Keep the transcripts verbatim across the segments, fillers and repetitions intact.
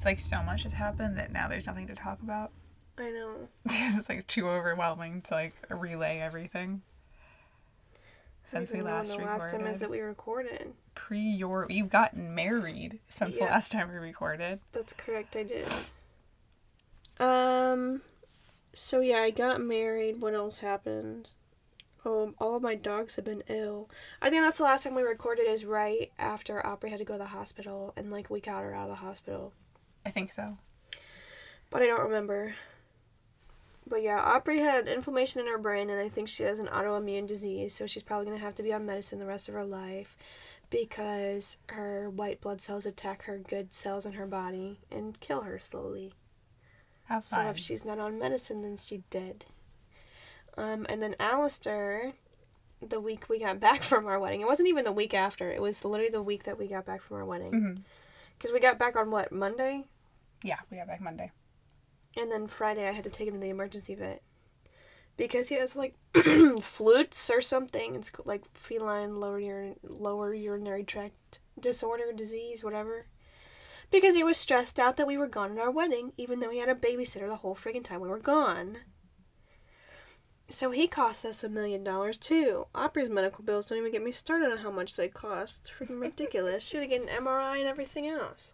like so much has happened that now there's nothing to talk about. I know. It's like too overwhelming to like relay everything. Since we last the recorded. last time is that we recorded. Pre your you've gotten married since yeah. the last time we recorded. That's correct, I did. Um so yeah, I got married. What else happened? Oh, all of my dogs have been ill. I think that's the last time we recorded is right after Aubrey had to go to the hospital and like we got her out of the hospital. I think so. But I don't remember. But yeah, Aubrey had inflammation in her brain, and I think she has an autoimmune disease, so she's probably going to have to be on medicine the rest of her life because her white blood cells attack her good cells in her body and kill her slowly. How so fun. if she's not on medicine, then she's dead. Um, and then Alistair, the week we got back from our wedding, it wasn't even the week after, it was literally the week that we got back from our wedding. Because mm-hmm. we got back on what, Monday? Yeah, we got back Monday. And then Friday I had to take him to the emergency vet. Because he has, like, flutes or something. It's like feline lower, ur- lower urinary tract disorder, disease, whatever. Because he was stressed out that we were gone at our wedding, even though he had a babysitter the whole friggin' time we were gone. So he cost us a million dollars, too. Aubrey's medical bills don't even get me started on how much they cost. It's freaking ridiculous. Should have gotten an M R I and everything else.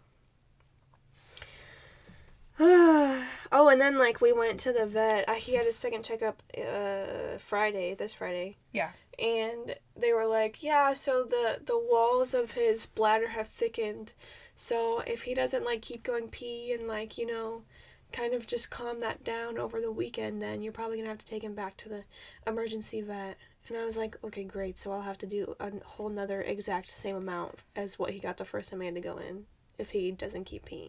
Oh, and then, like, we went to the vet. I, he had his second checkup uh, Friday, this Friday. Yeah. And they were like, yeah, so the, the walls of his bladder have thickened. So if he doesn't, like, keep going pee and, like, you know, kind of just calm that down over the weekend, then you're probably going to have to take him back to the emergency vet. And I was like, okay, great. So I'll have to do a whole nother exact same amount as what he got the first time I had to go in if he doesn't keep peeing.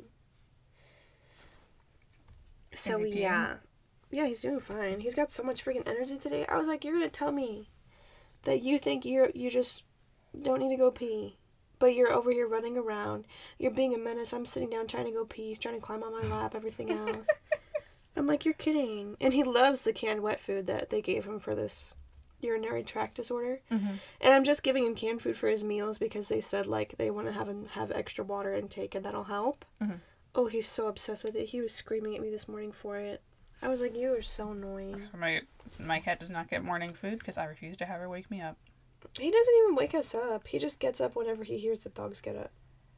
So, yeah. Yeah, he's doing fine. He's got so much freaking energy today. I was like, you're going to tell me that you think you're you just don't need to go pee, but you're over here running around. You're being a menace. I'm sitting down trying to go pee. He's trying to climb on my lap, everything else. I'm like, you're kidding. And he loves the canned wet food that they gave him for this urinary tract disorder. Mm-hmm. And I'm just giving him canned food for his meals because they said, like, they want to have him have extra water intake and that'll help. Mm-hmm. Oh, he's so obsessed with it. He was screaming at me this morning for it. I was like, you are so annoying. So my, my cat does not get morning food because I refuse to have her wake me up. He doesn't even wake us up. He just gets up whenever he hears the dogs get up.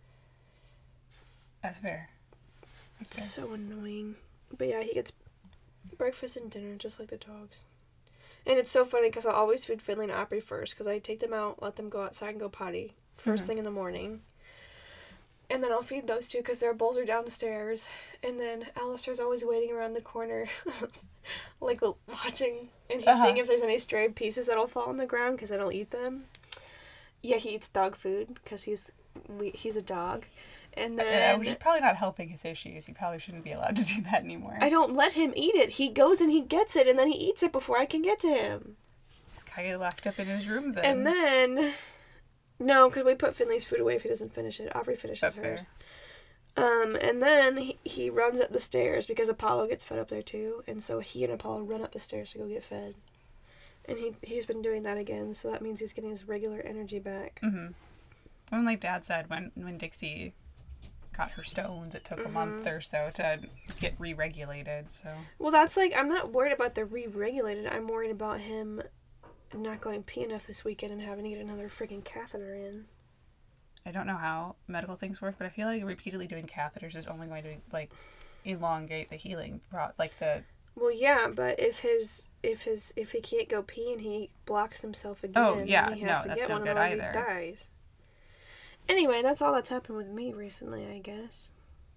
That's fair. That's it's fair. so annoying. But yeah, he gets breakfast and dinner just like the dogs. And it's so funny because I always feed Finley and Aubrey first because I take them out, let them go outside and go potty first mm-hmm. thing in the morning. And then I'll feed those two because their bowls are downstairs. And then Alistair's always waiting around the corner, like watching. And he's uh-huh. seeing if there's any stray pieces that'll fall on the ground because I don't eat them. Yeah, he eats dog food because he's we, he's a dog. And then... Uh, which is probably not helping his issues. He probably shouldn't be allowed to do that anymore. I don't let him eat it. He goes and he gets it and then he eats it before I can get to him. He's kind of locked up in his room then. And then... No, because we put Finley's food away if he doesn't finish it. Aubrey finishes That's hers. Fair. Um, and then he, he runs up the stairs because Apollo gets fed up there too. And so he and Apollo run up the stairs to go get fed. And he, he's been doing that again, so that means he's getting his regular energy back. Mm-hmm. When, like Dad said, when, when Dixie got her stones, it took mm-hmm. a month or so to get re-regulated, so... Well, that's like, I'm not worried about the re-regulated. I'm worried about him... not going pee enough this weekend and having to get another freaking catheter in. I don't know how medical things work, but I feel like repeatedly doing catheters is only going to, like, elongate the healing, pro- like the... Well, yeah, but if his, if his, if he can't go pee and he blocks himself again, oh, yeah, he has no, to that's get no one, good otherwise either. He dies. Anyway, that's all that's happened with me recently, I guess.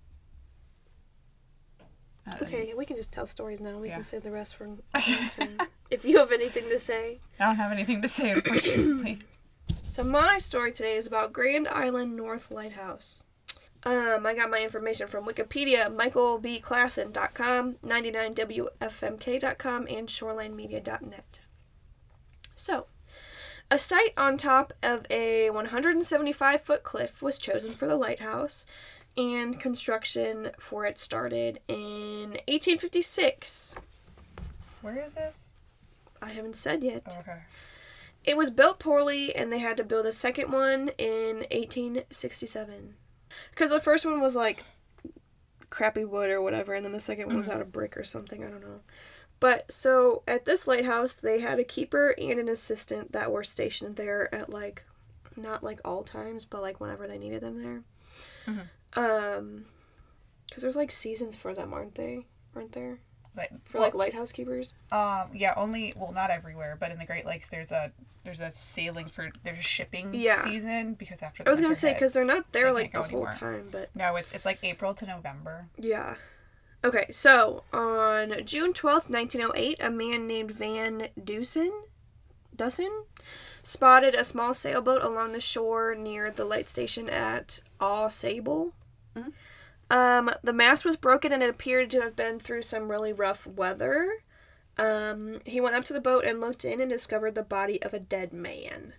Uh, okay, we can just tell stories now. We yeah. can save the rest for if you have anything to say. I don't have anything to say, unfortunately. So my story today is about Grand Island North Lighthouse. Um, I got my information from Wikipedia, michael b klassen dot com, ninety-nine w f m k dot com, and shoreline media dot net. So, a site on top of a one hundred seventy-five foot cliff was chosen for the lighthouse, and construction for it started in eighteen fifty-six. Where is this? I haven't said yet. Oh, okay. It was built poorly, and they had to build a second one in eighteen sixty-seven. Because the first one was, like, crappy wood or whatever, and then the second one was out of brick or something, I don't know. But, so, at this lighthouse, they had a keeper and an assistant that were stationed there at, like, not, like, all times, but, like, whenever they needed them there. Mm-hmm. Um, because there's, like, seasons for them, aren't they? Aren't there? Like, for, well, like, lighthouse keepers? Um, yeah, only, well, not everywhere, but in the Great Lakes, there's a, there's a sailing for, there's a shipping yeah. season, because after the I was gonna winter say, because they're not there, they like, the whole time, but... No, it's, it's, like, April to November. Yeah. Okay, so, on June twelfth, nineteen oh eight, a man named Van Dusen, Dusen, spotted a small sailboat along the shore near the light station at Au Sable. Mm-hmm. Um, the mast was broken and it appeared to have been through some really rough weather. Um, he went up to the boat and looked in and discovered the body of a dead man.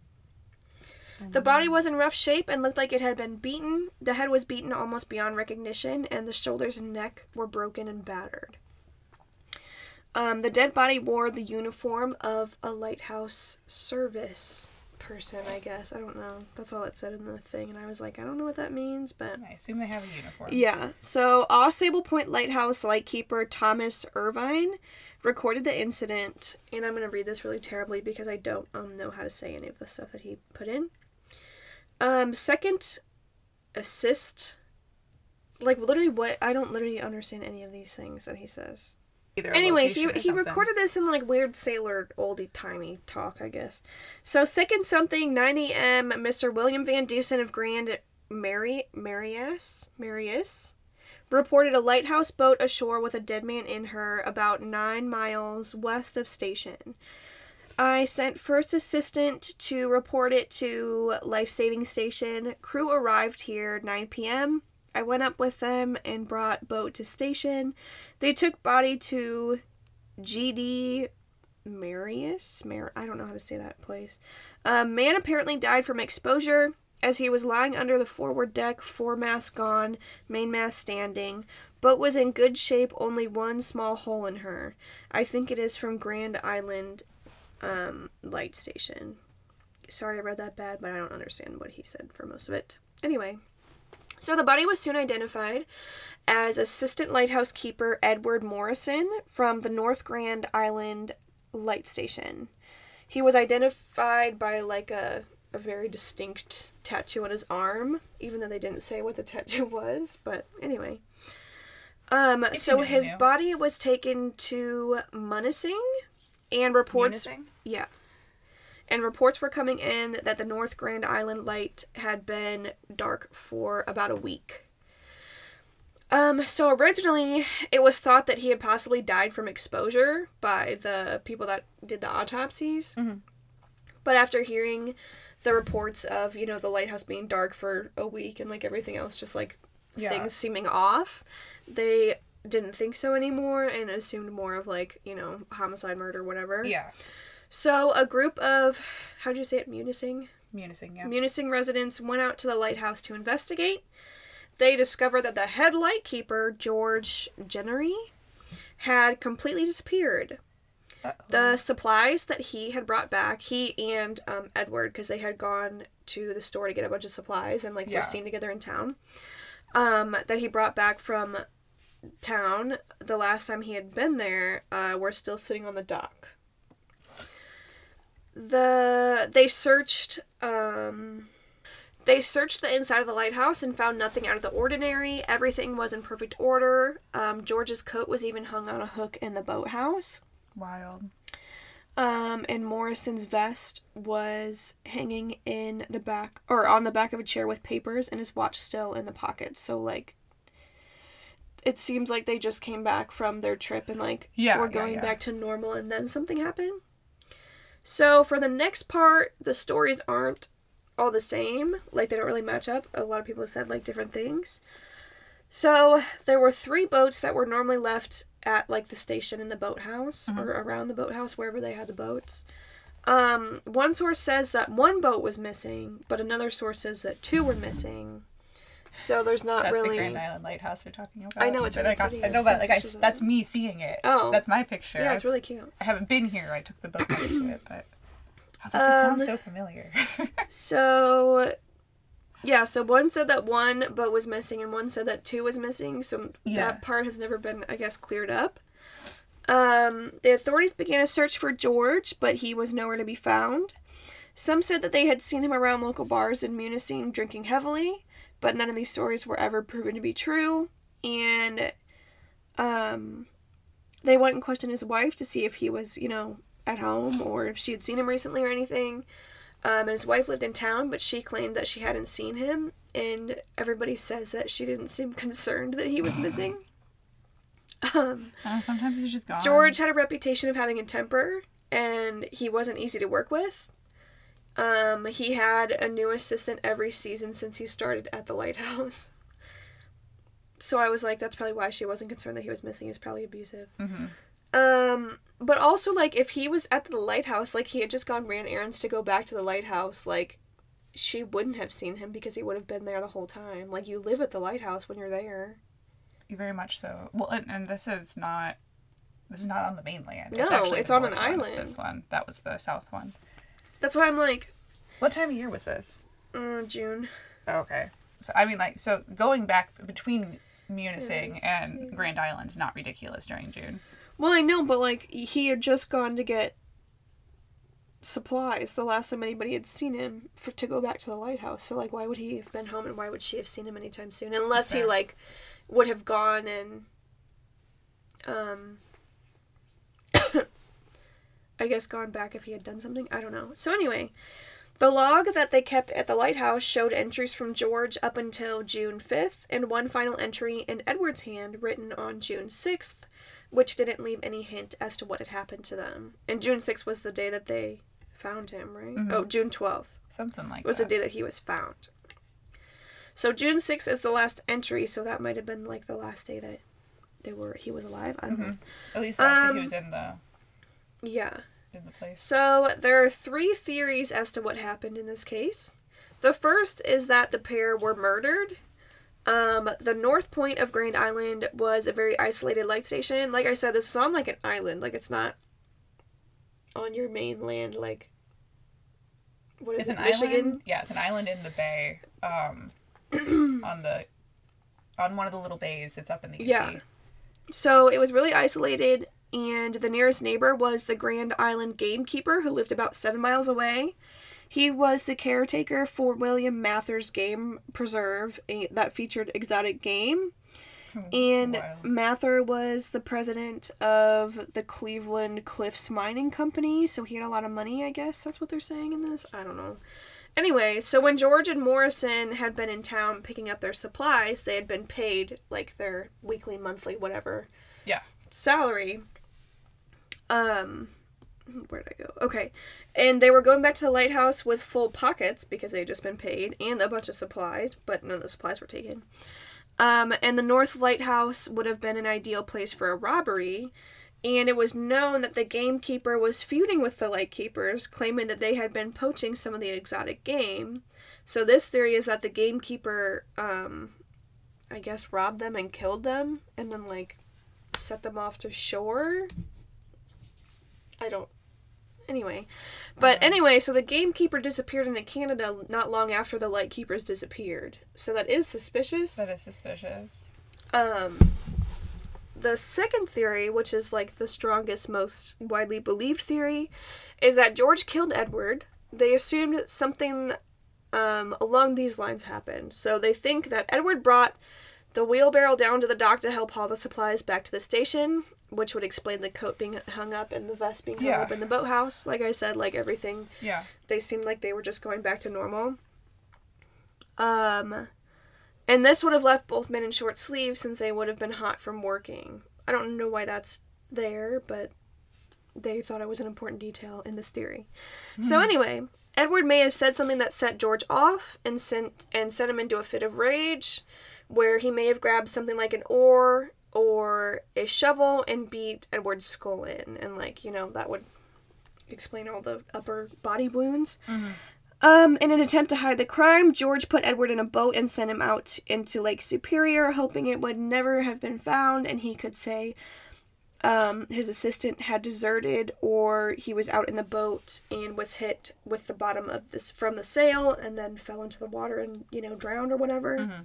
The body was in rough shape and looked like it had been beaten. The head was beaten almost beyond recognition, and the shoulders and neck were broken and battered. Um, the dead body wore the uniform of a lighthouse service person, I guess. I don't know. That's all it said in the thing, and I was like, I don't know what that means, but... I assume they have a uniform. Yeah. So, Au Sable Point Lighthouse lightkeeper Thomas Irvine recorded the incident, and I'm going to read this really terribly because I don't um, know how to say any of the stuff that he put in. Um, second assist, like, literally what, I don't literally understand any of these things that he says. Either anyway, he he recorded this in, like, weird sailor oldie-timey talk, I guess. So, second something, nine a.m., Mister William Van Dusen of Grand Mary, Marias, Marias, reported a lighthouse boat ashore with a dead man in her about nine miles west of station. I sent first assistant to report it to life-saving station. Crew arrived here nine p.m. I went up with them and brought boat to station. They took body to G D Marius? Mar- I don't know how to say that place. A man apparently died from exposure as he was lying under the forward deck, foremast gone, mainmast standing. Boat was in good shape, only one small hole in her. I think it is from Grand Island Um, light station. Sorry I read that bad, but I don't understand what he said for most of it. Anyway, so the body was soon identified as Assistant Lighthouse Keeper Edward Morrison from the North Grand Island light station. He was identified by, like, a, a very distinct tattoo on his arm, even though they didn't say what the tattoo was, but anyway. Um, so his body was taken to Munising, and reports... Munising? Yeah. And reports were coming in that the North Grand Island light had been dark for about a week. Um, so originally, it was thought that he had possibly died from exposure by the people that did the autopsies. Mm-hmm. But after hearing the reports of, you know, the lighthouse being dark for a week and, like, everything else just, like, yeah. things seeming off, they didn't think so anymore and assumed more of, like, you know, homicide, murder, whatever. Yeah. So a group of, how do you say it, Munising? Munising, yeah. Munising residents went out to the lighthouse to investigate. They discovered that the head lightkeeper, George Jennery, had completely disappeared. Uh-oh. The supplies that he had brought back, he and um, Edward, because they had gone to the store to get a bunch of supplies and, like, yeah. were seen together in town, um, that he brought back from town the last time he had been there, uh, were still sitting on the dock. The they searched um they searched the inside of the lighthouse and found nothing out of the ordinary. Everything was in perfect order. Um, George's coat was even hung on a hook in the boathouse. Wild. Um, and Morrison's vest was hanging in the back or on the back of a chair with papers, and his watch still in the pocket. So, like, it seems like they just came back from their trip and, like, yeah, were going yeah, yeah. back to normal, and then something happened. So, for the next part, the stories aren't all the same. Like, they don't really match up. A lot of people said, like, different things. So, there were three boats that were normally left at, like, the station in the boathouse, mm-hmm. or around the boathouse, wherever they had the boats. Um, one source says that one boat was missing, but another source says that two were missing. So there's not that's really... That's the Grand Island Lighthouse you're talking about. I know, it's really I got, pretty. I know that, like, I, that's me seeing it. Oh. That's my picture. Yeah, it's I've, really cute. I haven't been here. I took the boat next to it, but... I was like, this um, sounds so familiar. so... Yeah, so one said that one boat was missing and one said that two was missing, so Yeah. that part has never been, I guess, cleared up. Um, the authorities began a search for George, but he was nowhere to be found. Some said that they had seen him around local bars in Munising drinking heavily, but none of these stories were ever proven to be true. And um, they went and questioned his wife to see if he was, you know, at home or if she had seen him recently or anything. Um, and his wife lived in town, but she claimed that she hadn't seen him, and everybody says that she didn't seem concerned that he was missing. Um, oh, sometimes he's just gone. George had a reputation of having a temper, and he wasn't easy to work with. Um, he had a new assistant every season since he started at the lighthouse. So I was like, that's probably why she wasn't concerned that he was missing. He was probably abusive. Mm-hmm. Um, but also, like, if he was at the lighthouse, like, he had just gone ran errands to go back to the lighthouse, like, she wouldn't have seen him because he would have been there the whole time. Like, you live at the lighthouse when you're there. Very much so. Well, and, and this is not, this is not on the mainland. No, it's, actually it's the on an north one. It's island. this one. That was the south one. That's why I'm like... What time of year was this? Uh, June. Oh, okay. So, I mean, like, so going back between Munising Yes. and Grand Island's not ridiculous during June. Well, I know, but, like, he had just gone to get supplies the last time anybody had seen him for to go back to the lighthouse. So, like, why would he have been home and why would she have seen him anytime soon? Unless he, Fair. like, would have gone and, um, I guess gone back if he had done something. I don't know. So, anyway, the log that they kept at the lighthouse showed entries from George up until June fifth and one final entry in Edward's hand written on June sixth. Which didn't leave any hint as to what had happened to them. And June sixth was the day that they found him, right? Mm-hmm. Oh, June twelfth. Something like Was that. the day that he was found. So June sixth is the last entry, so that might have been like the last day that they were he was alive. I don't Mm-hmm. know. At least last day Um, he was in the Yeah. in the place. So there are three theories as to what happened in this case. The first is that the pair were murdered. Um, the north point of Grand Island was a very isolated light station. Like I said, this is on like an island. Like it's not on your mainland. Like what is It's it, an Michigan? island. Yeah, it's an island in the bay. Um, on the on one of the little bays that's up in the U P. Yeah. So it was really isolated, and the nearest neighbor was the Grand Island gamekeeper who lived about seven miles away. He was the caretaker for William Mather's Game Preserve a, that featured exotic game. And Wild. Mather was the president of the Cleveland Cliffs Mining Company, so he had a lot of money, I guess. That's what they're saying in this. I don't know. Anyway, so when George and Morrison had been in town picking up their supplies, they had been paid, like, their weekly, monthly, whatever Yeah. salary. Um... Where'd I go? Okay. And they were going back to the lighthouse with full pockets because they had just been paid and a bunch of supplies, but none of the supplies were taken. Um, and the North Lighthouse would have been an ideal place for a robbery. And it was known that the gamekeeper was feuding with the lightkeepers, claiming that they had been poaching some of the exotic game. So this theory is that the gamekeeper, um, I guess, robbed them and killed them and then, like, set them off to shore. I don't... Anyway. But anyway, so the gamekeeper disappeared into Canada not long after the lightkeepers disappeared. So that is suspicious. That is suspicious. Um, the second theory, which is like the strongest, most widely believed theory, is that George killed Edward. They assumed something um, along these lines happened. So they think that Edward brought the wheelbarrow down to the dock to help haul the supplies back to the station, which would explain the coat being hung up and the vest being hung Yeah. up in the boathouse. Like I said, like everything, Yeah. they seemed like they were just going back to normal. Um, and this would have left both men in short sleeves since they would have been hot from working. I don't know why that's there, but they thought it was an important detail in this theory. Mm. So anyway, Edward may have said something that set George off and sent and sent him into a fit of rage, where he may have grabbed something like an oar or a shovel and beat Edward's skull in. And, like, you know, that would explain all the upper body wounds. Mm-hmm. Um, in an attempt to hide the crime, George put Edward in a boat and sent him out into Lake Superior, hoping it would never have been found and he could say, um, his assistant had deserted, or he was out in the boat and was hit with the bottom of this from the sail and then fell into the water and, you know, drowned or whatever. Mm-hmm.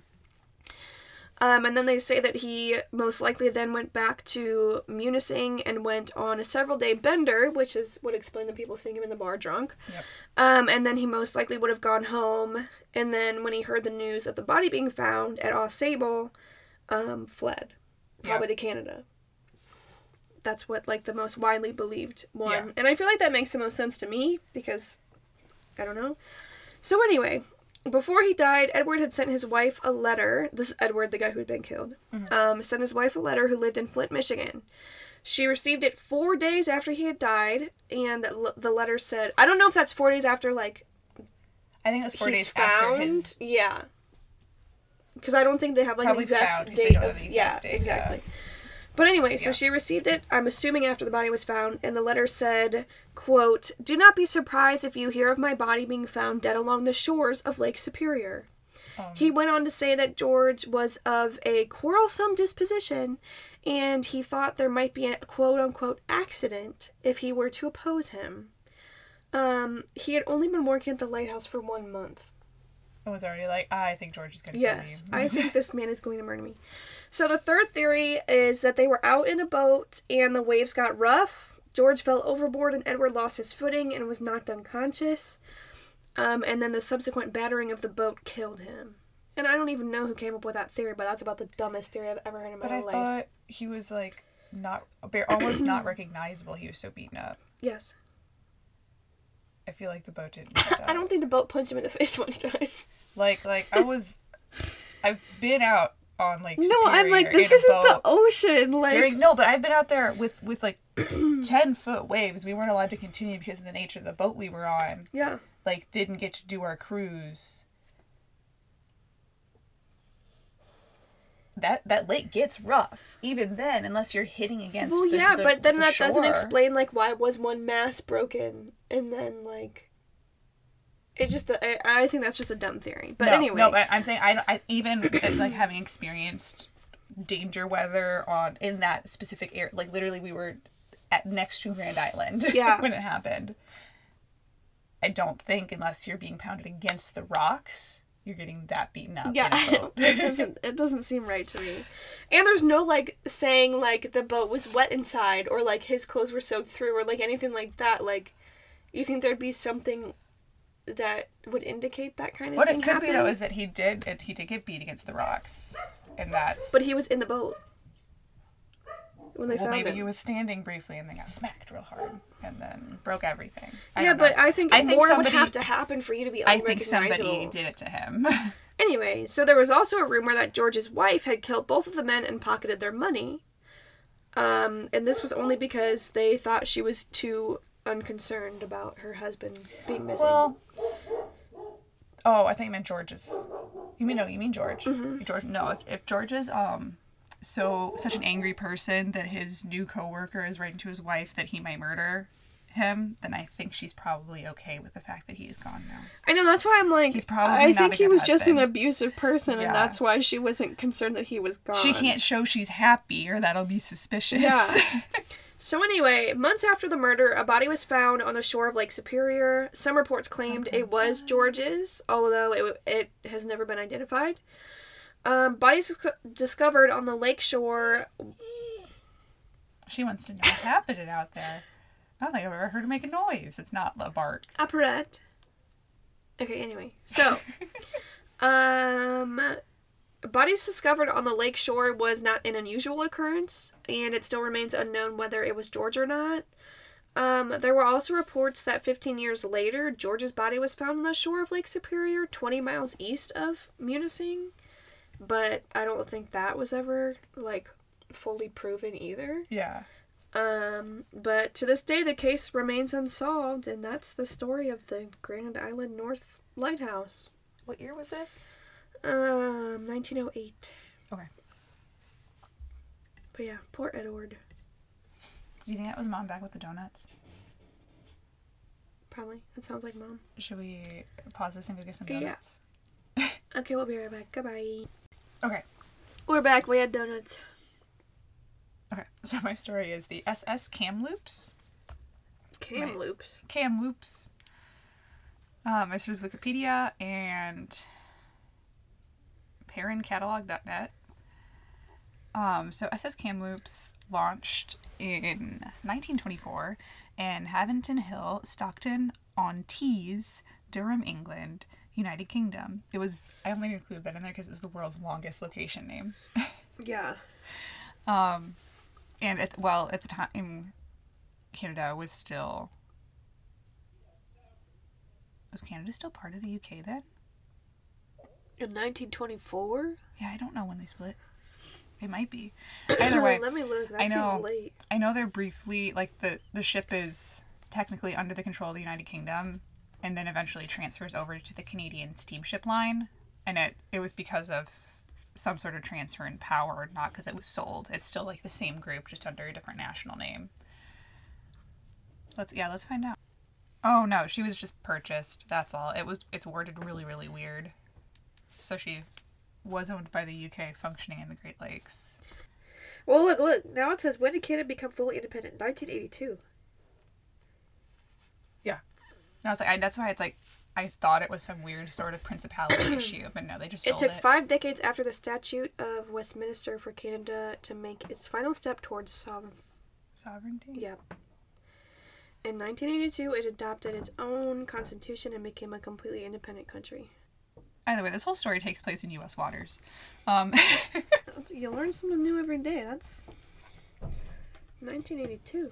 Um, and then they say that he most likely then went back to Munising and went on a several-day bender, which is would explain the people seeing him in the bar drunk. Yep. Um, and then he most likely would have gone home, and then when he heard the news of the body being found at Au Sable, um, fled, probably yep. to Canada. That's what, like, the most widely believed one. Yeah. And I feel like that makes the most sense to me, because, I don't know. So anyway... Before he died, Edward had sent his wife a letter. This is Edward, the guy who had been killed. Mm-hmm. Um, sent his wife a letter who lived in Flint, Michigan. She received it four days after he had died, and the, the letter said... I don't know if that's four days after, like... I think it was four days found. after his... Yeah. Because I don't think they have, like, Probably an exact found, date of... Exact yeah, date, exactly. Yeah. But anyway, so yeah. she received it, I'm assuming after the body was found, and the letter said, quote, "Do not be surprised if you hear of my body being found dead along the shores of Lake Superior." Um, he went on to say that George was of a quarrelsome disposition, and he thought there might be a quote-unquote accident if he were to oppose him. Um, he had only been working at the lighthouse for one month. I was already like, I think George is going to yes, kill me. I think this man is going to murder me. So the third theory is that they were out in a boat and the waves got rough. George fell overboard and Edward lost his footing and was knocked unconscious. Um, and then the subsequent battering of the boat killed him. And I don't even know who came up with that theory, but that's about the dumbest theory I've ever heard in my but I life. But I thought he was, like, not, almost not recognizable. He was so beaten up. Yes. I feel like the boat didn't do that. I don't think the boat punched him in the face much times. Like, like, I was, I've been out on Lake Superior. No, I'm like, this isn't the ocean. Like, during, no, but I've been out there with, with like, ten foot waves. We weren't allowed to continue because of the nature of the boat we were on. Yeah. Like, didn't get to do our cruise. That that lake gets rough, even then, unless you're hitting against well, the yeah, the, but then the that shore. Doesn't explain, like, why was one mast broken, and then, like, it just, I, I think that's just a dumb theory. But no, anyway. No, but I'm saying, I, don't, I even, like, having experienced danger weather on, in that specific area, like, literally we were at next to Grand Island yeah. when it happened. I don't think, unless you're being pounded against the rocks, you're getting that beaten up. Yeah, in a boat. it doesn't. It doesn't seem right to me. And there's no like saying like the boat was wet inside or like his clothes were soaked through or like anything like that. Like, you think there'd be something that would indicate that kind of what thing? What it could happened? be though is that he did he did get beat against the rocks, and that's. But he was in the boat when they well, found maybe him. he was standing briefly and then got smacked real hard and then broke everything. I yeah, but I think I more think somebody, would have to happen for you to be I think unrecognizable. somebody did it to him. Anyway, so there was also a rumor that George's wife had killed both of the men and pocketed their money. Um, and this was only because they thought she was too unconcerned about her husband being missing. Well, oh, I think you meant George's. You mean, no, you mean George. Mm-hmm. George, no, if, if George is, um, so, such an angry person that his new coworker is writing to his wife that he might murder him, then I think she's probably okay with the fact that he is gone now. I know, that's why I'm like, he's probably I not think a he good was husband. just an abusive person, yeah. and that's why she wasn't concerned that he was gone. She can't show she's happy, or that'll be suspicious. Yeah. So anyway, months after the murder, a body was found on the shore of Lake Superior. Some reports claimed it was George's, although it, it has never been identified. Um, bodies discovered on the lake shore. She wants to know what's happening out there. I don't think I've ever heard her make a noise. It's not a bark. Apparat. Okay, anyway. So, um, bodies discovered on the lake shore was not an unusual occurrence, and it still remains unknown whether it was George or not. Um, there were also reports that fifteen years later, George's body was found on the shore of Lake Superior, twenty miles east of Munising. But I don't think that was ever, like, fully proven either. Yeah. Um, but to this day, the case remains unsolved, and that's the story of the Grand Island North Lighthouse. What year was this? Um, nineteen oh eight. Okay. But yeah, poor Edward. Do you think that was Mom back with the donuts? Probably. That sounds like Mom. Should we pause this and go get some donuts? Yeah. Okay, we'll be right back. Goodbye. Okay. We're back. We had donuts. Okay. So my story is the S S Kamloops. Kamloops. Kamloops. Um, this was Wikipedia and Perrin Catalog dot net. Um, so S S Kamloops launched in nineteen twenty-four in Havington Hill, Stockton-on-Tees, Durham, England, United Kingdom. It was, I only included that in there because it was the world's longest location name. Yeah. Um, and at, well, at the time, Canada was still, was Canada still part of the U K then? In nineteen twenty-four? Yeah, I don't know when they split. It might be. Either way, let me look. That I know, seems late. I know they're briefly, like, the, the ship is technically under the control of the United Kingdom, and then eventually transfers over to the Canadian steamship line, and it, it was because of some sort of transfer in power, not because it was sold. It's still, like, the same group, just under a different national name. Let's, yeah, let's find out. Oh, no, she was just purchased, that's all. It was, it's worded really, really weird. So she was owned by the U K, functioning in the Great Lakes. Well, look, look. Now it says, when did Canada become fully independent? nineteen eighty-two. Yeah. I was like, I, that's why it's like, I thought it was some weird sort of principality issue, but no, they just sold it took it. five decades after the Statute of Westminster for Canada to make its final step towards sovereign... sovereignty. Yeah. In nineteen eighty-two, it adopted its own constitution and became a completely independent country. Either way, this whole story takes place in U S waters. Um, you learn something new every day. That's nineteen eighty-two.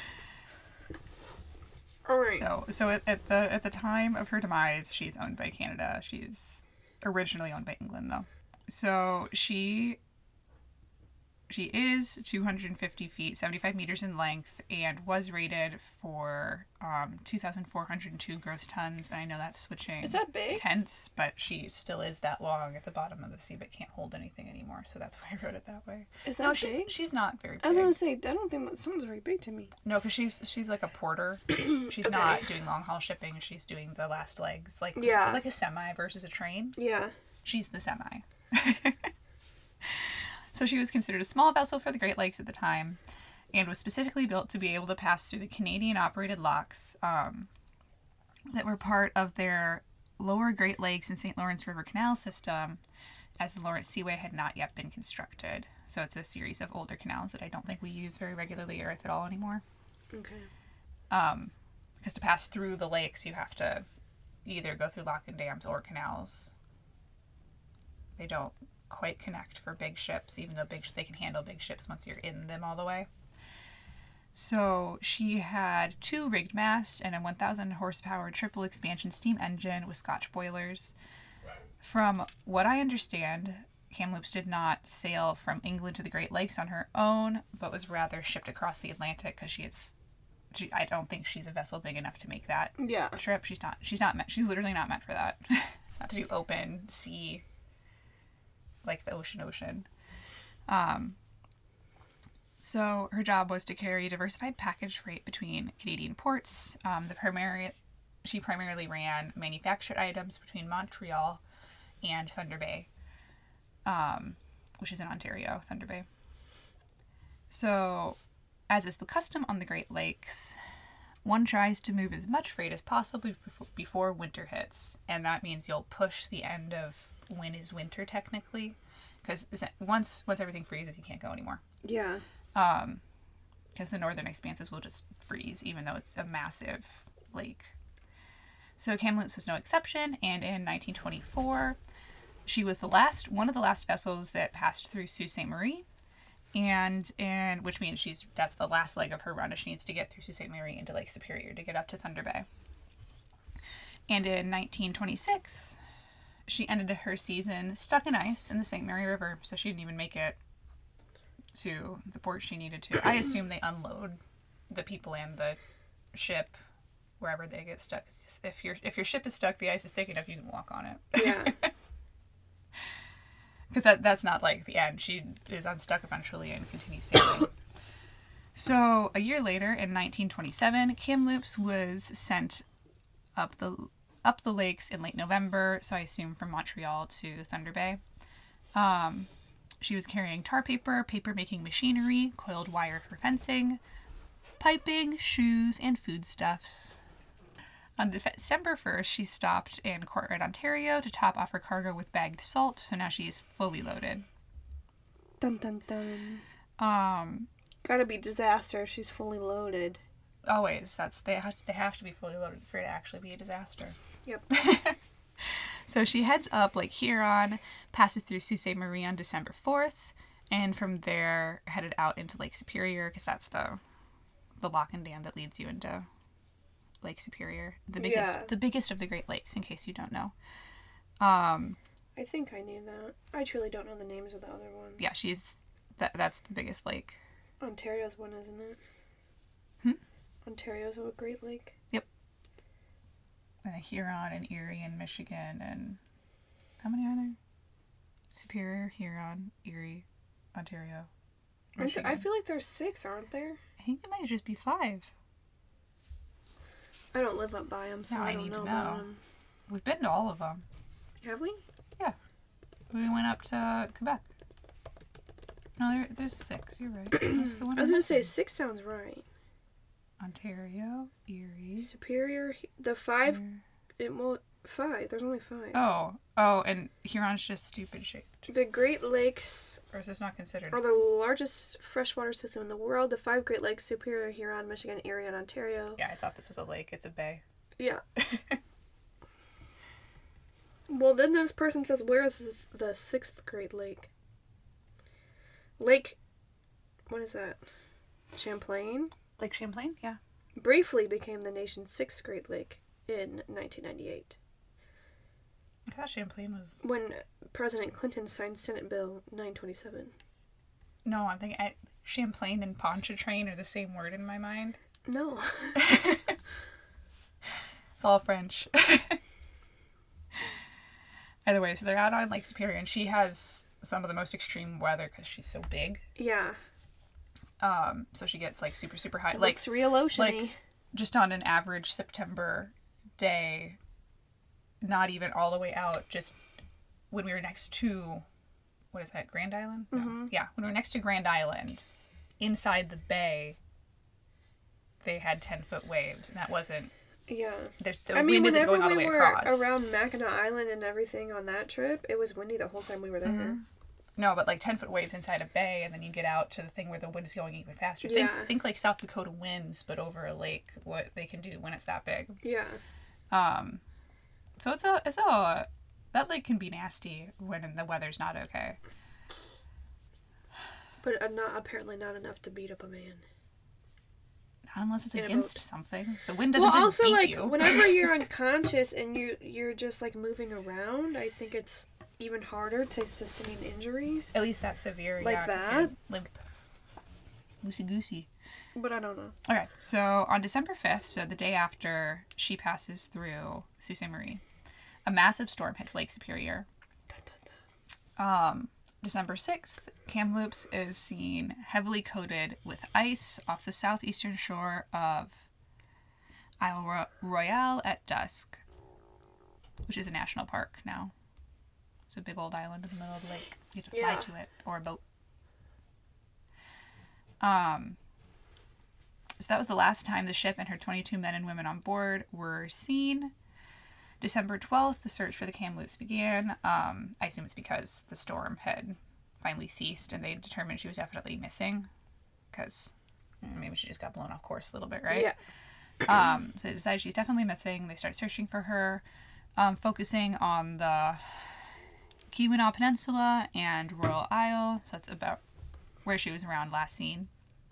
All right. So, so at, at the at the time of her demise, she's owned by Canada. She's originally owned by England, though. So she she is two hundred fifty feet, seventy-five meters in length, and was rated for um, two thousand four hundred two gross tons. And I know that's switching. Is that big? Tense, but she still is that long at the bottom of the sea, but can't hold anything anymore. So that's why I wrote it that way. Is that no, big? she's she's not very big. I was gonna say, I don't think that sounds very big to me. No, because she's she's like a porter. She's Okay. not doing long haul shipping. She's doing the last legs, like Yeah. like a semi versus a train. Yeah. She's the semi. So she was considered a small vessel for the Great Lakes at the time, and was specifically built to be able to pass through the Canadian-operated locks um, that were part of their Lower Great Lakes and Saint Lawrence River Canal system, as the Lawrence Seaway had not yet been constructed. So it's a series of older canals that I don't think we use very regularly, or if at all anymore. Okay. Um, because to pass through the lakes, you have to either go through lock and dams or canals. They don't quite connect for big ships, even though big they can handle big ships once you're in them all the way. So she had two rigged masts and a one thousand horsepower triple expansion steam engine with Scotch boilers. From what I understand, Kamloops did not sail from England to the Great Lakes on her own, but was rather shipped across the Atlantic because she is. She, I don't think she's a vessel big enough to make that Yeah. trip. She's not. She's not meant. She's literally not meant for that. Not to do open sea. Like the ocean ocean. Um, so her job was to carry diversified package freight between Canadian ports. Um, the primary, she primarily ran manufactured items between Montreal and Thunder Bay, um, which is in Ontario, Thunder Bay. So, as is the custom on the Great Lakes, one tries to move as much freight as possible before winter hits, and that means you'll push the end of when is winter technically, because once once everything freezes, you can't go anymore. Yeah. Um, because the northern expanses will just freeze, even though it's a massive lake. So Kamloops was no exception, and in nineteen twenty-four, she was the last one of the last vessels that passed through Sault Ste. Marie, and and which means she's that's the last leg of her run. She needs to get through Sault Ste. Marie into Lake Superior to get up to Thunder Bay. And in nineteen twenty-six, she ended her season stuck in ice in the Saint Mary River, so she didn't even make it to the port she needed to. I assume they unload the people and the ship wherever they get stuck. If your if your ship is stuck, the ice is thick enough, you can walk on it. Yeah. Because that, that's not like the end. She is unstuck eventually and continues sailing. So a year later, in nineteen twenty-seven, Kamloops was sent up the up the lakes in late November, so I assume from Montreal to Thunder Bay. Um, She was carrying tar paper, paper-making machinery, coiled wire for fencing, piping, shoes, and foodstuffs. On December first, she stopped in Courtright, Ontario to top off her cargo with bagged salt, so now she is fully loaded. Dun dun dun. Um, Gotta be disaster if she's fully loaded. Always. That's they have, they have to be fully loaded for it to actually be a disaster. Yep. So she heads up Lake Huron, passes through Sault Ste. Marie on December fourth, and from there headed out into Lake Superior, because that's the the lock and dam that leads you into Lake Superior, the biggest, Yeah. the biggest of the Great Lakes, in case you don't know. Um, I think I knew that. I truly don't know the names of the other ones. yeah, she's that. That's the biggest lake. Ontario's one, isn't it? Hmm? Ontario's a Great Lake. Uh, Huron and Erie and Michigan and how many are there? Superior, Huron, Erie, Ontario, Aren't there- Michigan. I feel like there's six, aren't there? I think it might just be five. I don't live up by them, so No, I I don't need know to about know. them. We've been to all of them. Have we? We went up to Quebec. No, there, there's six. You're right. That's the one I was I'm gonna say missing. six sounds right. Ontario, Erie, Superior, the five, Superior. it mo- five. There's only five. Oh, oh, and Huron's just stupid shaped. The Great Lakes Or is this not considered? are the largest freshwater system in the world. The five Great Lakes: Superior, Huron, Michigan, Erie, and Ontario. Yeah, I thought this was a lake. It's a bay. Yeah. Well, then this person says, where is the sixth Great Lake? Lake, what is that? Champlain? Lake Champlain? Yeah. Briefly became the nation's sixth Great Lake in nineteen ninety-eight, I thought Champlain was... when President Clinton signed Senate Bill nine twenty-seven. No, I'm thinking... I... Champlain and Pontchartrain are the same word in my mind. No. It's all French. Either way, so they're out on Lake Superior, and she has some of the most extreme weather because she's so big. Yeah. Um, so she gets like super, super high. It Like, looks real oceany. like just on an average September day, not even all the way out, just when we were next to, what is that, Grand Island? No. Mhm. Yeah, when we were next to Grand Island, inside the bay, they had ten foot waves, and that wasn't, Yeah. there's, the I mean, wind isn't whenever going all the we way were across. around Mackinac Island and everything on that trip, it was windy the whole time we were there. Mhm. No, but like ten foot waves inside a bay, and then you get out to the thing where the wind is going even faster. Think, Yeah. think like South Dakota winds, but over a lake, what they can do when it's that big. Yeah. Um, so it's a, it's a, that lake can be nasty when the weather's not okay. But uh, not apparently not enough to beat up a man. Not unless it's In a against boat. something. The wind doesn't Well, just also beat like you. whenever you're unconscious and you you're just like moving around, I think it's even harder to sustain injuries. At least that severe, Like yeah, 'cause that? you're limp. Loosey goosey. But I don't know. Okay, so on December fifth, so the day after she passes through Sault Ste. Marie, a massive storm hits Lake Superior. Um, December sixth, Kamloops is seen heavily coated with ice off the southeastern shore of Isle Ro- Royale at dusk, which is a national park now. It's a big old island in the middle of the lake. You have to fly Yeah. to it, or a boat. Um, so that was the last time the ship and her twenty-two men and women on board were seen. December twelfth, the search for the Kamloops began. Um, I assume it's because the storm had finally ceased and they determined she was definitely missing. Because maybe she just got blown off course a little bit, right? Yeah. Um, so they decided she's definitely missing. They start searching for her, um, focusing on the Keweenaw Peninsula and Royal Isle. So that's about where she was around last seen.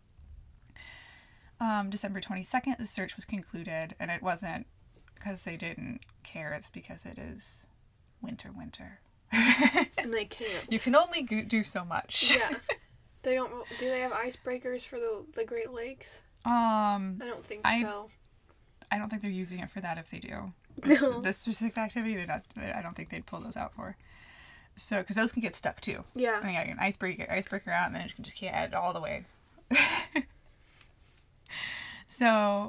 Um, December twenty-second, the search was concluded, and it wasn't because they didn't care. It's because it is winter, winter. And they can't. You can only go- do so much. Yeah. They don't. Do they have icebreakers for the the Great Lakes? Um, I don't think I- so. I don't think they're using it for that if they do. This, No. this specific activity, they're not, I don't think they'd pull those out for. So, because those can get stuck too. Yeah. I mean, I get an icebreaker, icebreaker out, and then you can just can't add it all the way. So,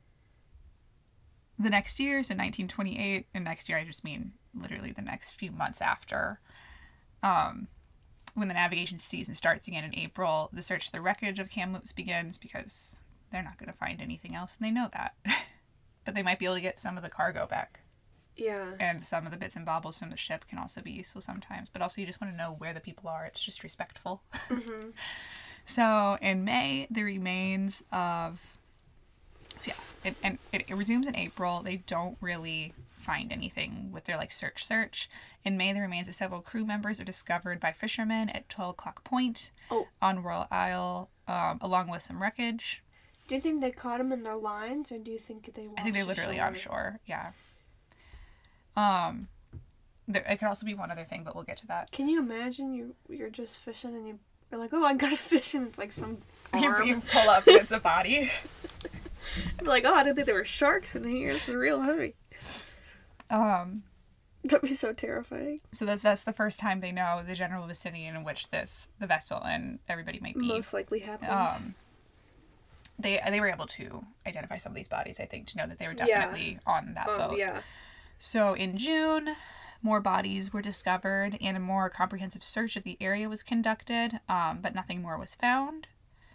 the next year, so nineteen twenty-eight, and next year I just mean literally the next few months after, um, when the navigation season starts again in April, the search for the wreckage of Kamloops begins because they're not going to find anything else, and they know that. But they might be able to get some of the cargo back. Yeah. And some of the bits and baubles from the ship can also be useful sometimes. But also, you just want to know where the people are. It's just respectful. Mm-hmm. So, in May, the remains of... So, yeah. It, and it, it resumes in April. They don't really find anything with their, like, search search. In May, the remains of several crew members are discovered by fishermen at twelve o'clock Point oh. on Royal Isle, um, along with some wreckage. Do you think they caught them in their lines, or do you think they washed I think they're literally ashore? on shore, yeah. Um, there, it could also be one other thing, but we'll get to that. Can you imagine you you're just fishing and you, you're like, oh, I got a fish, and it's like some You, arm. you pull up and it's a body. I'm like, oh, I didn't think there were sharks in here. This is real heavy. Um, That'd be so terrifying. so that's that's the first time they know the general vicinity in which this the vessel and everybody might be. Most likely happened. Um, they they were able to identify some of these bodies, I think, to know that they were definitely yeah. on that um, boat. Yeah. So in June, more bodies were discovered and a more comprehensive search of the area was conducted, um, but nothing more was found.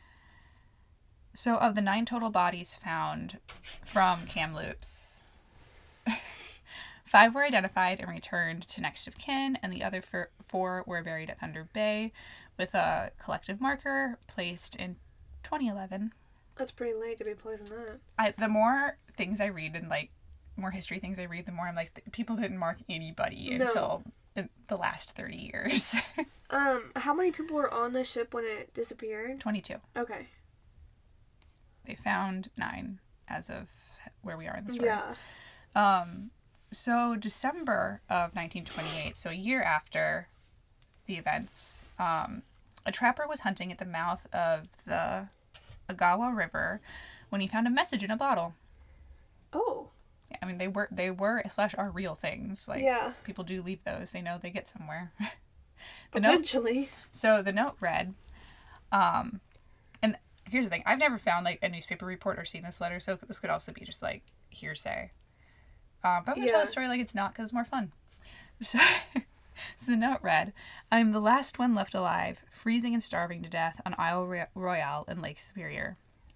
So of the nine total bodies found from Kamloops, five were identified and returned to next of kin, and the other four were buried at Thunder Bay with a collective marker placed in twenty eleven. That's pretty late to be placing that. I, the more things I read and, like, more history things I read, the more I'm like, people didn't mark anybody no. until in the last thirty years. um, how many people were on the ship when it disappeared? twenty-two. Okay. They found nine as of where we are in the story. Yeah. Um, so December of nineteen twenty-eight, so a year after the events, um, a trapper was hunting at the mouth of the Agawa River when he found a message in a bottle. Oh. Yeah, I mean, they were they were slash are real things. Like, yeah. people do leave those. They know they get somewhere. the Eventually. Note, so the note read, um, and here's the thing. I've never found, like, a newspaper report or seen this letter, so this could also be just, like, hearsay. Uh, but I'm going to yeah. tell the story like it's not because it's more fun. So, so the note read, I'm the last one left alive, freezing and starving to death on Isle Royale in Lake Superior.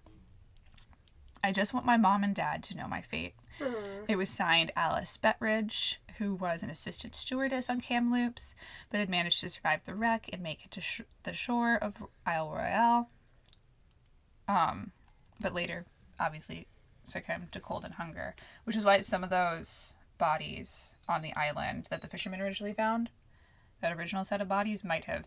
I just want my mom and dad to know my fate. Aww. It was signed Alice Betridge, who was an assistant stewardess on Kamloops, but had managed to survive the wreck and make it to sh- the shore of Isle Royale. Um, but later, obviously, succumbed to cold and hunger, which is why some of those bodies on the island that the fishermen originally found, that original set of bodies, might have,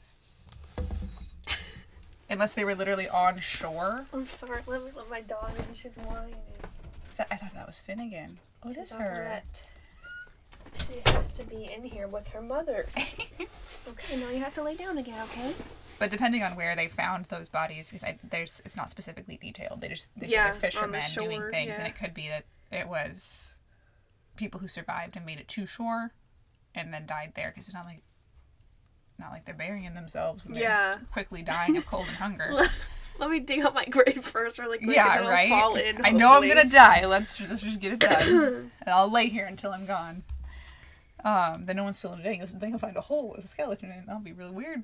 unless they were literally on shore. I'm sorry, let me let my dog in. She's whining. That, I thought that was Finnegan. Oh, it is her. She has to be in here with her mother. Okay, now you have to lay down again, okay? But depending on where they found those bodies, because there's it's not specifically detailed. They just they yeah, show the fishermen the shore, doing things, yeah. and it could be that it was people who survived and made it to shore, and then died there. Because it's not like not like they're burying themselves. When yeah, they're quickly dying of cold and hunger. Let me dig up my grave first, really quick. Yeah, and then right. I'll fall in, I know I'm gonna die. Let's let's just get it done, and I'll lay here until I'm gone. Um, then no one's filling it in. You'll think I'll find a hole with a skeleton in it. That'll be really weird.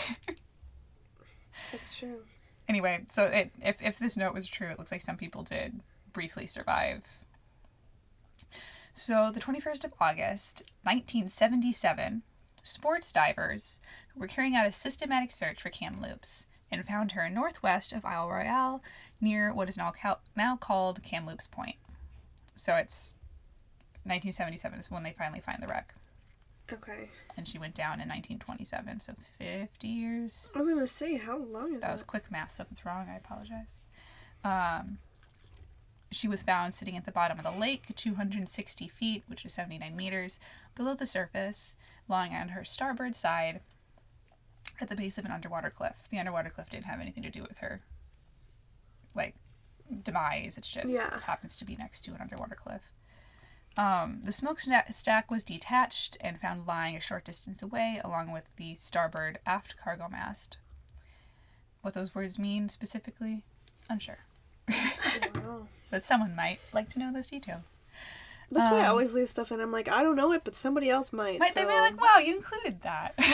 That's true. Anyway, so it, if if this note was true, it looks like some people did briefly survive. So the twenty-first of August, nineteen seventy-seven, sports divers were carrying out a systematic search for Kamloops and found her northwest of Isle Royale near what is now cal- now called Kamloops Point. So it's nineteen seventy-seven is when they finally find the wreck. Okay. And she went down in nineteen twenty-seven, so fifty years. I was going to say, how long is that? That was quick math, so if it's wrong, I apologize. Um, she was found sitting at the bottom of the lake, two hundred sixty feet, which is seventy-nine meters, below the surface, lying on her starboard side at the base of an underwater cliff. The underwater cliff didn't have anything to do with her, like, demise. It's just yeah. happens to be next to an underwater cliff. Um, the smokestack was detached and found lying a short distance away, along with the starboard aft cargo mast. What those words mean specifically, unsure. I don't know. But someone might like to know those details. That's um, why I always leave stuff in. I'm like, I don't know it, but somebody else might. Might so. they be like, wow, you included that.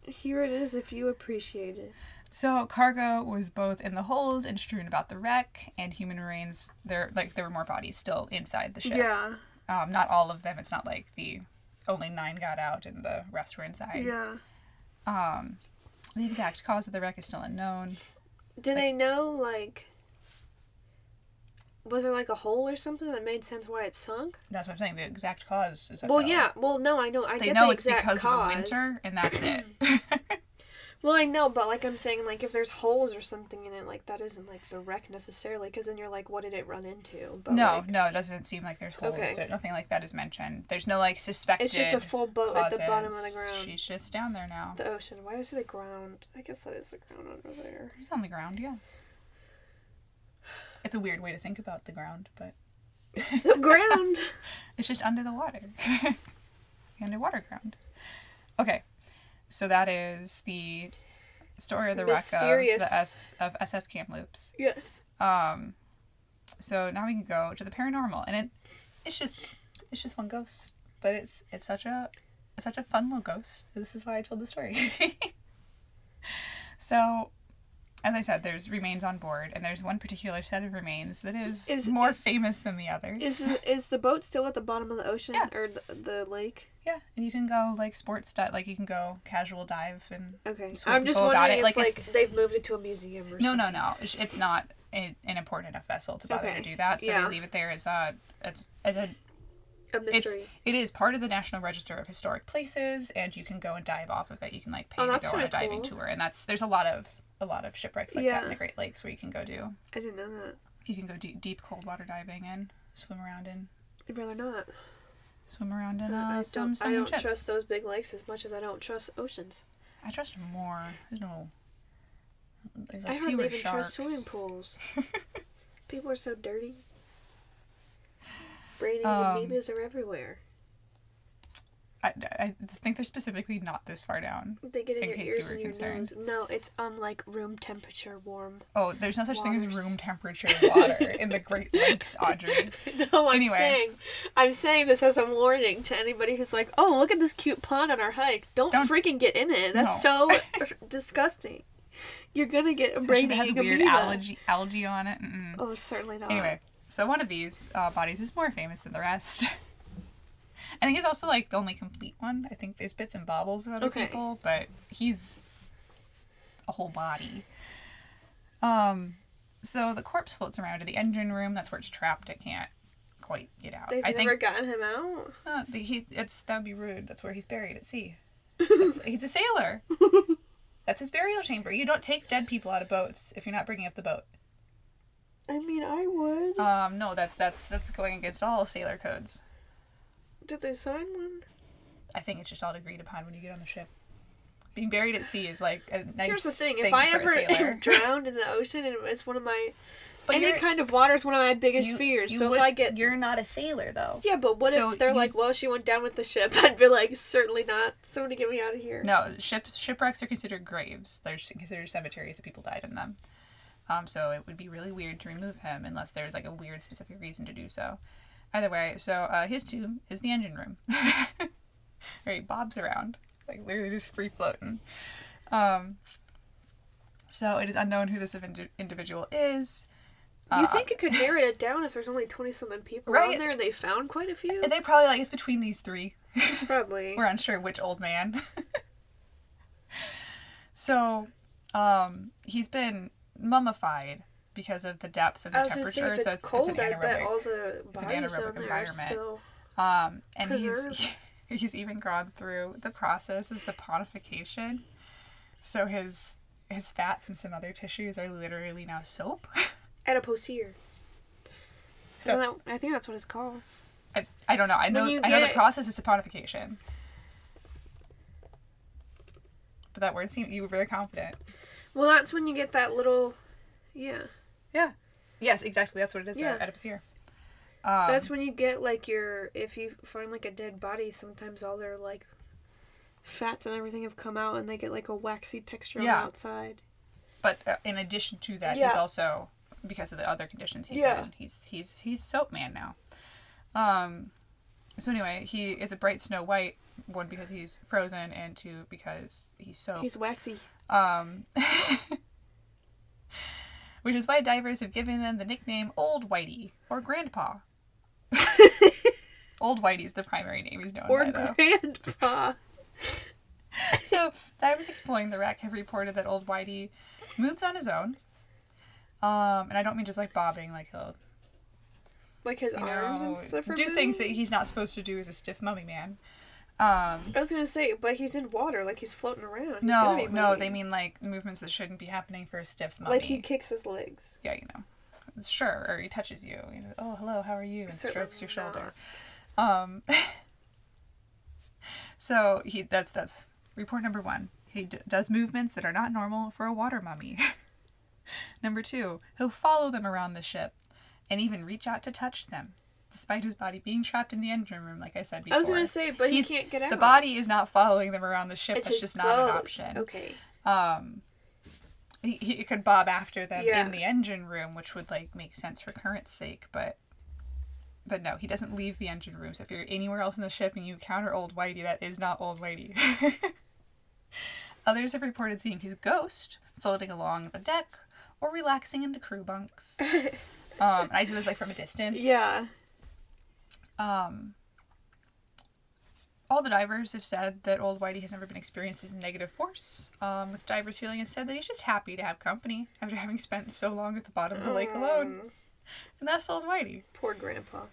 Here it is if you appreciate it. So cargo was both in the hold and strewn about the wreck, and human remains, there like there were more bodies still inside the ship. Yeah. Um, not all of them. It's not like the only nine got out and the rest were inside. Yeah. Um, the exact cause of the wreck is still unknown. Do like, they know, like, was there like a hole or something that made sense why it sunk? That's what I'm saying. The exact cause is well, unknown. yeah. Well, no, I know. I they get know the it's exact because cause. of the winter, and that's it. Well, I know, but like I'm saying, like if there's holes or something in it, like that isn't like the wreck necessarily, because then you're like, what did it run into? But, no, like, no, it doesn't seem like there's holes. Okay. There, nothing like that is mentioned. There's no like suspected. It's just a full boat causes. at the bottom of the ground. She's just down there now. The ocean. Why did I say the ground? I guess that is the ground under there. She's on the ground, yeah. It's a weird way to think about the ground, but it's the ground. It's just under the water. The underwater ground. Okay, so that is the story of the Mysterious. wreck of the S of S S Kamloops. Yes. Um, so now we can go to the paranormal, and it it's just it's just one ghost, but it's it's such a it's such a fun little ghost. This is why I told the story. So, as I said, there's remains on board, and there's one particular set of remains that is, Is more it- famous than the others. Is is the boat still at the bottom of the ocean Yeah. or the, the lake? Yeah, and you can go like sports stuff, like you can go casual dive and Okay. Swim I'm just people about wondering it, if like, like, it's- they've moved it to a museum or no, something. no, no. It's, it's not a, an important enough vessel to bother Okay. to do that, so Yeah. they leave it there as a it's as a A it's mystery. it is part of the National Register of Historic Places, and you can go and dive off of it. You can like pay Oh, to that's go on a kinda diving cool. tour, and that's there's a lot of a lot of shipwrecks like Yeah. that in the Great Lakes where you can go do. I didn't know that. You can go deep, deep cold water diving and swim around in I'd rather not. swim around in I uh, don't, some I sun don't and chips. trust those big lakes as much as I don't trust oceans. I trust them more. There's no. There's I like hardly fewer even sharks. trust swimming pools. People are so dirty. Braiding Um, amoebas are everywhere. I, I think they're specifically not this far down. They get in, in your case you ears were and your concerned. nose. No, it's um like room temperature warm. Oh, there's no such thing as Waters. room temperature water in the Great Lakes, Audrey. No, I'm Anyway. saying, I'm saying this as a warning to anybody who's like, "Oh, look at this cute pond on our hike. Don't, Don't- freaking get in it. That's so disgusting. You're gonna get a Especially brain if it has eating weird amoeba." algae algae on it. Mm-mm. Oh, certainly not. Anyway, so one of these uh, bodies is more famous than the rest. I think he's also like the only complete one. I think there's bits and bobbles of other Okay. people, but he's a whole body. Um, so the corpse floats around in the engine room. That's where it's trapped. It can't quite get out. They've I never think gotten him out. no, the, he it's that would be rude. That's where he's buried at sea. That's, he's a sailor. That's his burial chamber. You don't take dead people out of boats if you're not bringing up the boat. I mean, I would. Um, no, that's that's that's going against all sailor codes. Did they sign one? I think it's just all agreed upon when you get on the ship. Being buried at sea is like a nice Here's the thing: thing if I for a ever sailor. drowned in the ocean, and it's one of my But any you're- kind of water is one of my biggest you- fears. you So would- if I get you're not a sailor though. yeah, but what So if they're you- like, "Well, she went down with the ship"? I'd be like, "Certainly not. Somebody get me out of here." No, ship shipwrecks are considered graves. They're s- considered cemeteries if people died in them. Um, so it would be really weird to remove him unless there's like a weird specific reason to do so. Either way, so uh, his tomb is the engine room. Right, bobs around, like literally just free floating. Um, so it is unknown who this indi- individual is. You Uh, think it could narrow it down if there's only twenty something people Right. on there and they found quite a few? And they probably like it's between these three. Probably. We're unsure which old man. So, um, he's been mummified because of the depth and the I was gonna say, temperature. if it's so it's, cold, it's an I bet anaerobic. all the it's an bodies anaerobic down there are environment. still. Um, and preserved. he's he's even gone through the process of saponification. So his his fats and some other tissues are literally now soap. Adipocere. So- So that, I think that's what it's called. I, I don't know. I know When you I know the get- process is saponification. But that word seemed you were very confident. Well, that's when you get that little, yeah. Yeah. Yes, exactly. That's what it is. Yeah. Yeah. Adipocere. Um, That's when you get like your, if you find like a dead body, sometimes all their like fats and everything have come out and they get like a waxy texture on Yeah. the outside. But uh, in addition to that, Yeah. he's also because of the other conditions he's Yeah. in. He's he's he's soap man now. Um, So anyway, he is a bright Snow White, one because he's frozen, and two because he's soap. He's waxy. Um, which is why divers have given him the nickname Old Whitey or Grandpa. Old Whitey's the primary name he's known or by, though. Grandpa. So, divers exploring the wreck have reported that Old Whitey moves on his own. Um, and I don't mean just like bobbing, like he'll like his arms know, and stuff. do moving? things that he's not supposed to do as a stiff mummy man. Um, I was gonna say, but he's in water, like he's floating around. He's no, be no, moving. they mean like movements that shouldn't be happening for a stiff mummy. Like he kicks his legs. Yeah, you know. Sure, or he touches you. you know, oh, hello, how are you? And Certainly strokes your not. shoulder. Um, so he that's that's report number one. He d- does movements that are not normal for a water mummy. Number two, he'll follow them around the ship and even reach out to touch them, despite his body being trapped in the engine room, like I said before. I was gonna say, but He's, he can't get out. The body is not following them around the ship. It's That's his just not an ghost. option. Okay. Um, he, he could bob after them Yeah. in the engine room, which would like make sense for current's sake, but but no, he doesn't leave the engine room. So if you're anywhere else in the ship and you encounter Old Whitey, that is not Old Whitey. Others have reported seeing his ghost floating along the deck or relaxing in the crew bunks. um, and I see this like from a distance. Yeah. Um, all the divers have said that Old Whitey has never been experienced as a negative force, um, with divers feeling instead that he's just happy to have company after having spent so long at the bottom of the lake alone. And that's Old Whitey. Poor Grandpa.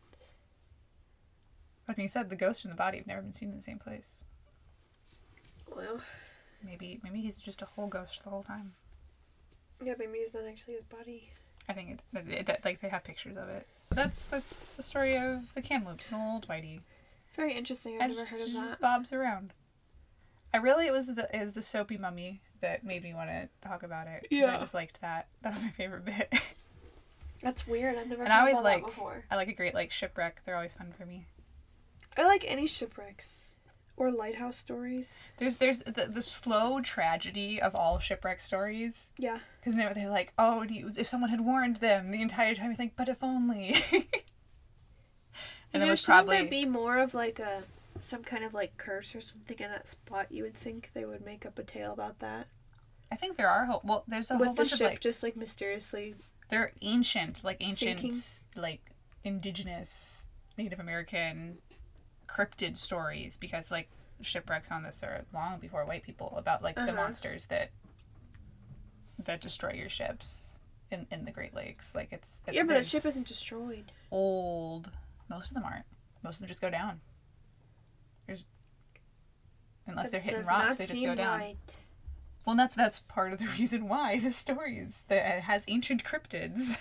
That being said, the ghost and the body have never been seen in the same place. Well, Maybe maybe he's just a whole ghost the whole time. yeah, maybe he's not actually his body. I think it, it, it like they have pictures of it. That's that's the story of the Kamloops and Old Whitey. Very interesting. I've And never just, heard of just that. bobs around. I really it was the is the soapy mummy that made me want to talk about it. 'Cause Yeah. I just liked that. That was my favorite bit. That's weird. I've never And heard I always about like that before. I like a great like shipwreck. They're always fun for me. I like any shipwrecks or lighthouse stories. There's there's the, the slow tragedy of all shipwreck stories. Yeah. Because now they're like, oh, do you, if someone had warned them the entire time, you think, but if only. And there was shouldn't probably there be more of like a some kind of like curse or something in that spot? You would think they would make up a tale about that. I think there are whole, well, there's a With whole the bunch ship of like just like mysteriously. they're ancient, like ancient, Sinking. like indigenous Native American cryptid stories because like shipwrecks on this are long before white people about like Uh-huh. the monsters that that destroy your ships in in the Great Lakes. Like it's it, Yeah, but the there's ship isn't destroyed. old. Most of them aren't. Most of them just go down. There's unless they're That hitting does rocks, not they just seem go down. right. Well, that's that's part of the reason why the story is that it has ancient cryptids.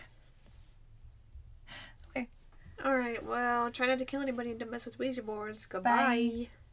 Okay. All right. Well, try not to kill anybody and don't mess with Ouija boards. Goodbye. Bye.